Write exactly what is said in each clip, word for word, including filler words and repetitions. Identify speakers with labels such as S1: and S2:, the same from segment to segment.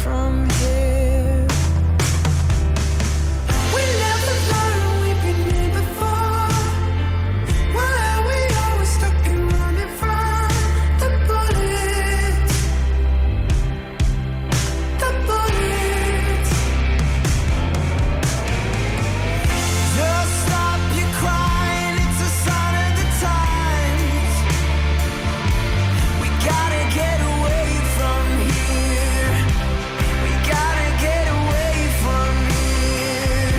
S1: from here. We never learned we've been here before. Why are we always stuck and running from the bullets? The bullets. Just stop your crying, it's a sign of the times. We gotta get away from here. We gotta get away from here.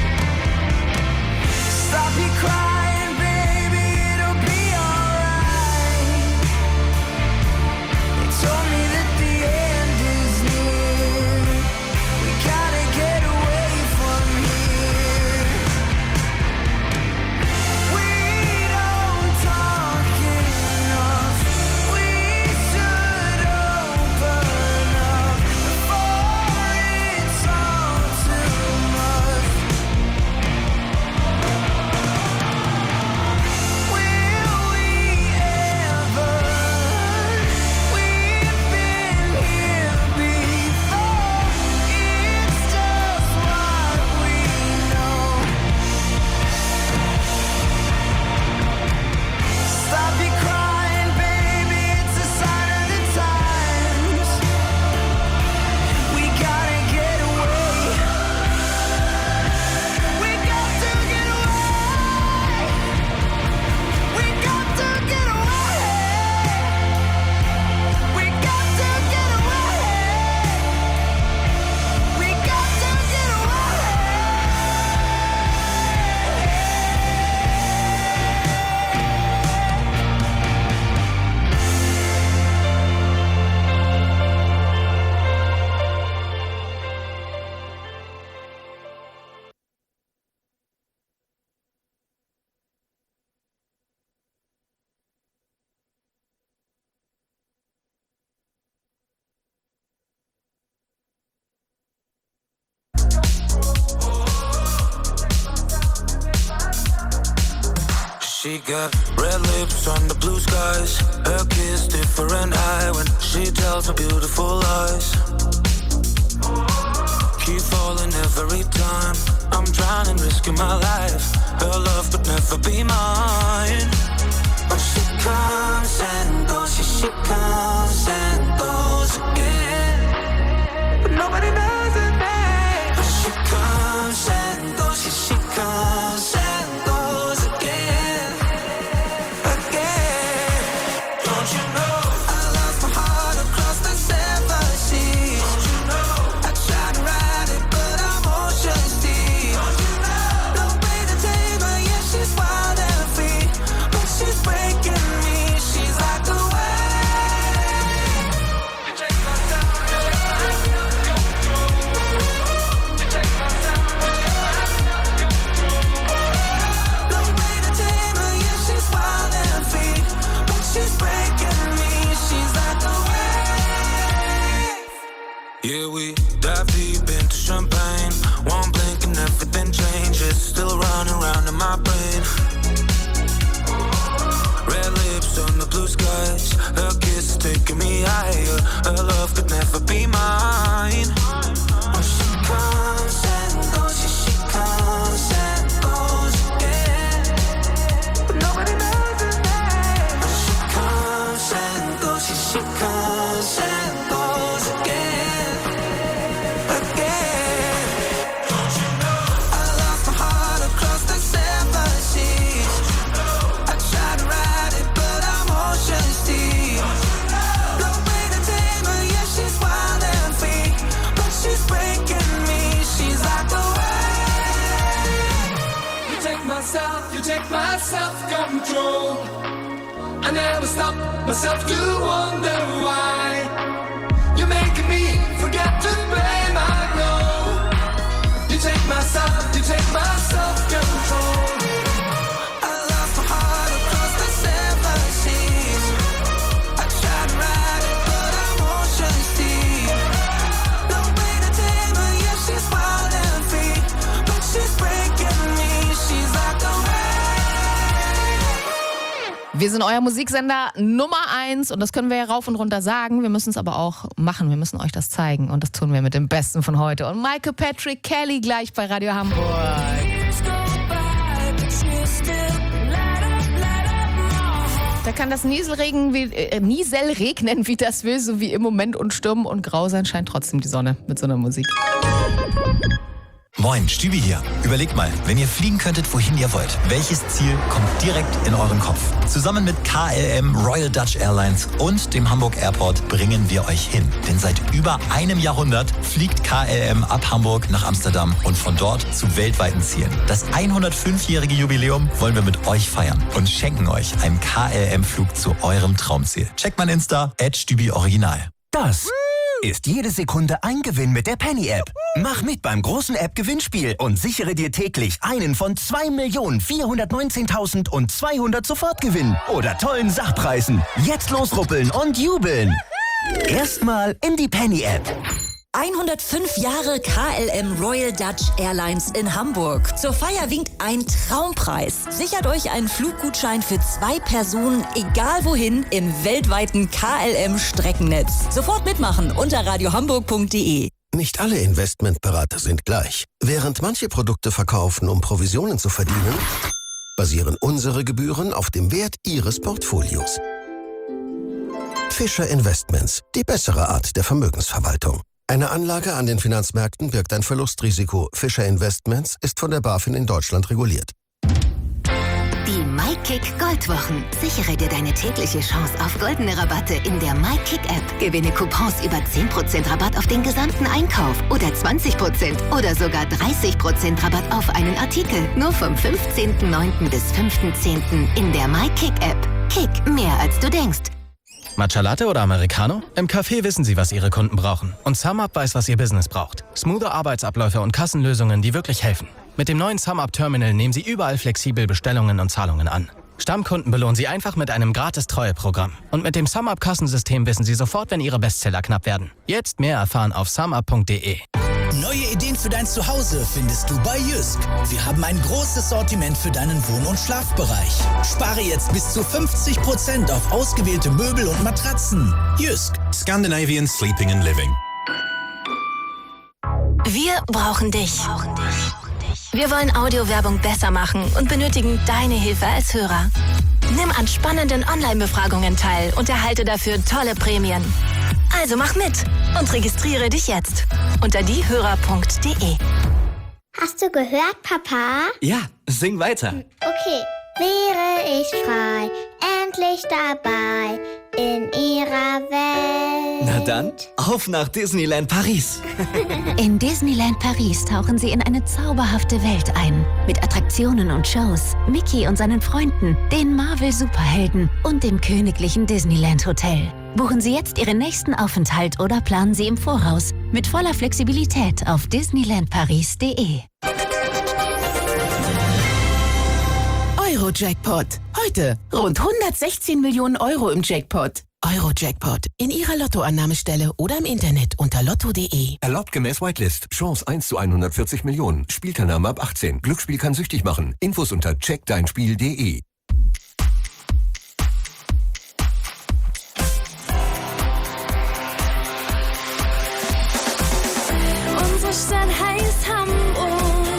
S1: Stop your crying, baby, it'll be alright. They told me that the end is near. We gotta get away from here. We don't talk enough. We should open up before it's all too much. Will we ever? We've been here before. It's just what we know. Stop your crying, baby, it's a sign of the times. We gotta get away. We got to get away. We got to get away. We got to get away. We got to get away. She got red lips on the blue skies. Her kiss different eye when she tells her beautiful lies. Keep falling every time. I'm drowning, risking my life. Her love could never be mine. But she comes and goes, yeah, she comes and goes again. But nobody knows her name. But she comes and goes, yeah, she comes and goes again. Again. Don't you know I lost my heart across the seven seas? Don't you know I tried to ride it, but I'm ocean's deep. Don't you know no way to tame her, yeah, she's wild and free. But she's breaking me, she's like a wave. You take my time, you take my control. You take my time, you take my control. No way to tame her, yeah, she's wild and free. But she's breaking me, she's like a wave. Yeah, we dive deep into champagne. One blink and everything changes. Still running around in my brain. Red lips on the blue skies. Her kiss is taking me higher. Her love could never be mine. When she comes and goes, yeah, she comes and goes again. But nobody knows her name. When she comes and goes, yeah, she comes and goes again. Again. Don't you know I lost my heart across the seven seas? I tried to ride it, but I'm ocean's deep. No way to tame her, yeah, she's wild and free. But she's breaking me, she's like a wave. You take myself, you take my self-control. I never stop myself to wonder why. You're making me forget to blame, I know. You take myself, you take my self-control. I lost my heart across the seven seas. I tried to ride it, but I'm ocean's deep. No way to tame her, yeah, she's wild and free. But she's breaking me, she's like a wave.
S2: Wir sind euer Musiksender Nummer eins und das können wir ja rauf und runter sagen. Wir müssen es aber auch machen. Wir müssen euch das zeigen und das tun wir mit dem Besten von heute. Und Michael Patrick Kelly gleich bei Radio Hamburg. Da kann das Nieselregen wie, äh, Niesel regnen, wie das will, so wie im Moment und stürmen und grau sein, scheint trotzdem die Sonne mit so einer Musik.
S3: Moin, Stübi hier. Überlegt mal, wenn ihr fliegen könntet, wohin ihr wollt, welches Ziel kommt direkt in euren Kopf? Zusammen mit K L M, Royal Dutch Airlines und dem Hamburg Airport bringen wir euch hin. Denn seit über einem Jahrhundert fliegt K L M ab Hamburg nach Amsterdam und von dort zu weltweiten Zielen. Das hundertfünfjährige Jubiläum wollen wir mit euch feiern und schenken euch einen K L M-Flug zu eurem Traumziel. Checkt mein Insta, at Stübi Original.
S4: Das ist jede Sekunde ein Gewinn mit der Penny-App. Mach mit beim großen App-Gewinnspiel und sichere dir täglich einen von zwei Millionen vierhundertneunzehntausendzweihundert Sofortgewinn oder tollen Sachpreisen. Jetzt losruppeln und jubeln. Erstmal in die Penny-App.
S5: hundertfünf Jahre K L M Royal Dutch Airlines in Hamburg. Zur Feier winkt ein Traumpreis. Sichert euch einen Fluggutschein für zwei Personen, egal wohin, im weltweiten K L M-Streckennetz. Sofort mitmachen unter radiohamburg punkt de.
S6: Nicht alle Investmentberater sind gleich. Während manche Produkte verkaufen, um Provisionen zu verdienen, basieren unsere Gebühren auf dem Wert Ihres Portfolios. Fischer Investments, die bessere Art der Vermögensverwaltung. Eine Anlage an den Finanzmärkten birgt ein Verlustrisiko. Fischer Investments ist von der BaFin in Deutschland reguliert.
S7: Die MyKick Goldwochen. Sichere dir deine tägliche Chance auf goldene Rabatte in der MyKick-App. Gewinne Coupons über zehn Prozent Rabatt auf den gesamten Einkauf oder zwanzig Prozent oder sogar dreißig Prozent Rabatt auf einen Artikel. Nur vom fünfzehnten neunten bis fünften zehnten in der MyKick-App. Kick, mehr als du denkst.
S8: Matcha Latte oder Americano? Im Café wissen sie, was ihre Kunden brauchen. Und SumUp weiß, was ihr Business braucht. Smoother Arbeitsabläufe und Kassenlösungen, die wirklich helfen. Mit dem neuen SumUp Terminal nehmen Sie überall flexibel Bestellungen und Zahlungen an. Stammkunden belohnen Sie einfach mit einem gratis Treueprogramm. Und mit dem SumUp Kassensystem wissen Sie sofort, wenn Ihre Bestseller knapp werden. Jetzt mehr erfahren auf sumup punkt de.
S9: Neue Ideen für dein Zuhause findest du bei Jysk. Wir haben ein großes Sortiment für deinen Wohn- und Schlafbereich. Spare jetzt bis zu fünfzig Prozent auf ausgewählte Möbel und Matratzen. Jysk.
S10: Scandinavian Sleeping and Living.
S7: Wir brauchen dich. Wir wollen Audiowerbung besser machen und benötigen deine Hilfe als Hörer. Nimm an spannenden Online-Befragungen teil und erhalte dafür tolle Prämien. Also mach mit und registriere dich jetzt unter diehörer punkt de.
S11: Hast du gehört, Papa?
S12: Ja, sing weiter.
S11: Okay. Wäre ich frei, endlich dabei in ihrer Welt.
S12: Na dann, auf nach Disneyland Paris.
S7: In Disneyland Paris tauchen Sie in eine zauberhafte Welt ein. Mit Attraktionen und Shows, Mickey und seinen Freunden, den Marvel-Superhelden und dem königlichen Disneyland Hotel. Buchen Sie jetzt Ihren nächsten Aufenthalt oder planen Sie im Voraus mit voller Flexibilität auf disneyland paris punkt de.
S13: Euro-Jackpot. Heute rund hundertsechzehn Millionen Euro im Jackpot. Euro-Jackpot. In Ihrer Lottoannahmestelle oder im Internet unter lotto punkt de.
S14: Erlaubt gemäß Whitelist. Chance eins zu hundertvierzig Millionen. Spielteilnahme ab achtzehn. Glücksspiel kann süchtig machen. Infos unter check dein spiel punkt de.
S1: Unsere Stadt heißt Hamburg.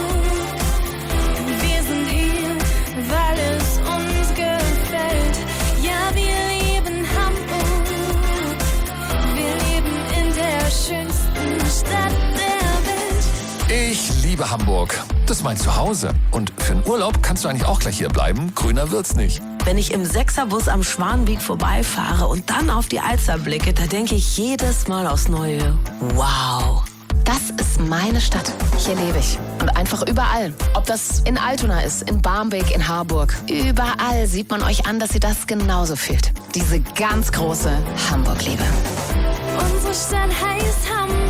S1: Wir sind hier, weil es uns gefällt. Ja, wir lieben Hamburg. Wir leben in der schönsten Stadt der Welt.
S15: Ich liebe Hamburg. Das ist mein Zuhause. Und für einen Urlaub kannst du eigentlich auch gleich hier bleiben. Grüner wird's nicht.
S16: Wenn ich im Sechserbus am Schwanenweg vorbeifahre und dann auf die Alster blicke, da denke ich jedes Mal aufs Neue, wow.
S2: Das ist meine Stadt. Hier lebe ich. Und einfach überall. Ob das in Altona ist, in Barmbek, in Harburg. Überall sieht man euch an, dass ihr das genauso fühlt. Diese ganz große Hamburg-Liebe.
S1: Unsere Stadt heißt Hamburg.